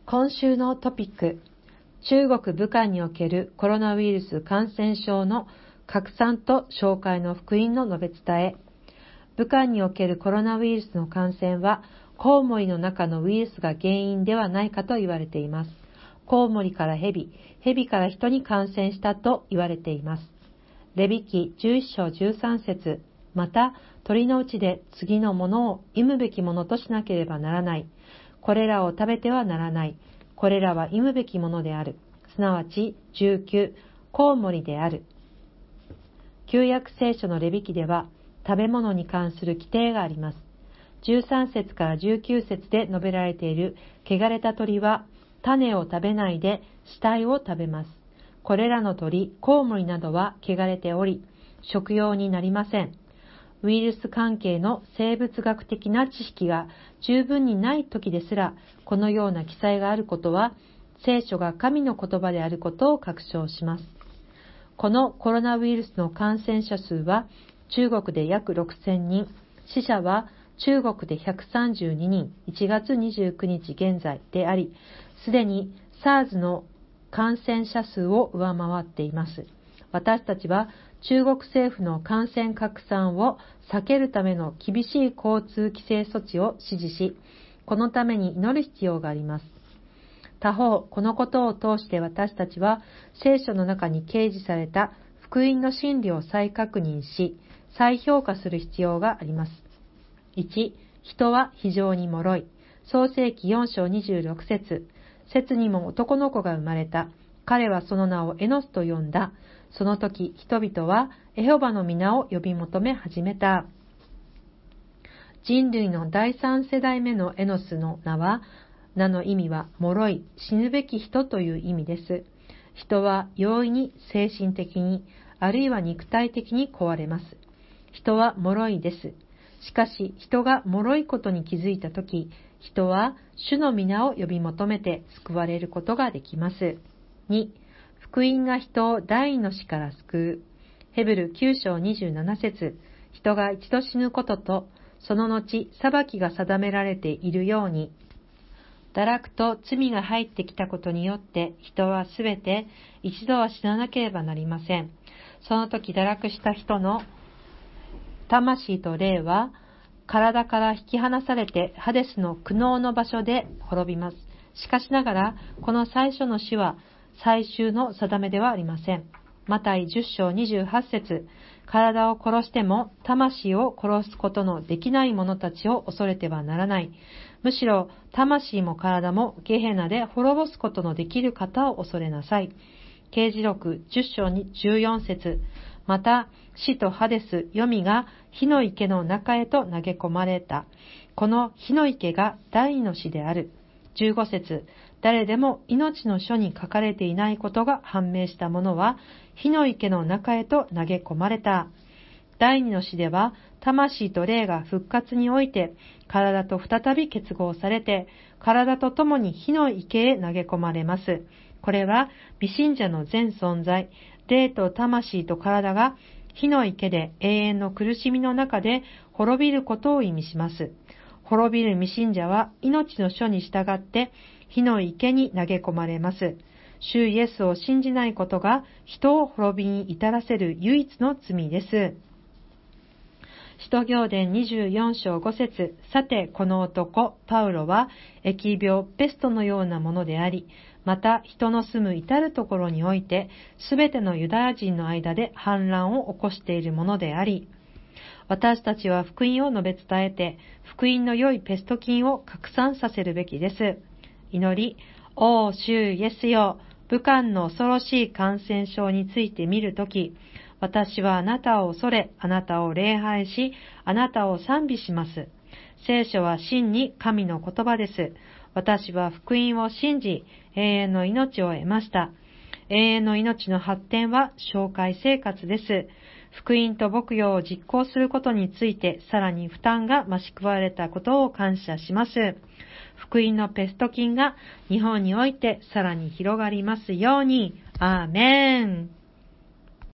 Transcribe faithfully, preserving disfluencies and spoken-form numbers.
今週のトピック、中国武漢におけるコロナウイルス感染症の拡散と紹介の福音の述べ伝え。武漢におけるコロナウイルスの感染は、コウモリの中のウイルスが原因ではないかと言われています。コウモリからヘビ、ヘビから人に感染したと言われています。レビ記じゅういっ章じゅうさん節、また鳥のうちで次のものを忌むべきものとしなければならない。これらを食べてはならない。これらは忌むべきものである。すなわちじゅうきゅう、コウモリである。旧約聖書のレビ記では食べ物に関する規定があります。じゅうさん節からじゅうきゅう節で述べられている汚れた鳥は種を食べないで死体を食べます。これらの鳥、コウモリなどは汚れており、食用になりません。ウイルス関係の生物学的な知識が十分にない時ですら、このような記載があることは、聖書が神の言葉であることを確証します。このコロナウイルスの感染者数は、中国で約ろくせんにん、死者は中国でひゃくさんじゅうににん、いちがつにじゅうくにち現在であり、すでに SARS の感染者数を上回っています。私たちは中国政府の感染拡散を避けるための厳しい交通規制措置を支持し、このために祈る必要があります。他方、このことを通して私たちは聖書の中に掲示された福音の真理を再確認し、再評価する必要があります。いち、人は非常に脆い。創世記よん章にじゅうろく節、セツにも男の子が生まれた。彼はその名をエノスと呼んだ。その時、人々はエホバの皆を呼び求め始めた。人類の第三世代目のエノスの名は、名の意味は脆い、死ぬべき人という意味です。人は容易に精神的に、あるいは肉体的に壊れます。人は脆いです。しかし、人が脆いことに気づいたとき、人は主の皆を呼び求めて救われることができます。に、福音が人を第二の死から救う。ヘブルきゅう章にじゅうなな節、人が一度死ぬことと、その後裁きが定められているように、堕落と罪が入ってきたことによって人はすべて一度は死ななければなりません。その時堕落した人の魂と霊は体から引き離されてハデスの苦悩の場所で滅びます。しかしながらこの最初の死は最終の定めではありません。マタイじゅっ章にじゅうはち節、体を殺しても魂を殺すことのできない者たちを恐れてはならない。むしろ魂も体もゲヘナで滅ぼすことのできる方を恐れなさい。啓示録じゅっ章じゅうよん節、また死とハデス、黄泉が火の池の中へと投げ込まれた。この火の池が第二の死である。じゅうご節、誰でも命の書に書かれていないことが判明した者は火の池の中へと投げ込まれた。第二の死では魂と霊が復活において体と再び結合されて体と共に火の池へ投げ込まれます。これは未信者の全存在、霊と魂と体が火の池で永遠の苦しみの中で滅びることを意味します。滅びる未信者は命の書に従って火の池に投げ込まれます。主イエスを信じないことが人を滅びに至らせる唯一の罪です。使徒行伝にじゅうよん章ご節、さてこの男、パウロは疫病、ペストのようなものであり、また人の住む至るところにおいて、すべてのユダヤ人の間で反乱を起こしているものであり、私たちは福音を述べ伝えて、福音の良いペスト菌を拡散させるべきです。祈り、おー主イエスよ、武漢の恐ろしい感染症について見るとき、私はあなたを恐れ、あなたを礼拝し、あなたを賛美します。聖書は真に神の言葉です。私は福音を信じ、永遠の命を得ました。永遠の命の発展は紹介生活です。福音と牧養を実行することについて、さらに負担が増し加われたことを感謝します。福音のペスト菌が日本においてさらに広がりますように。アーメン。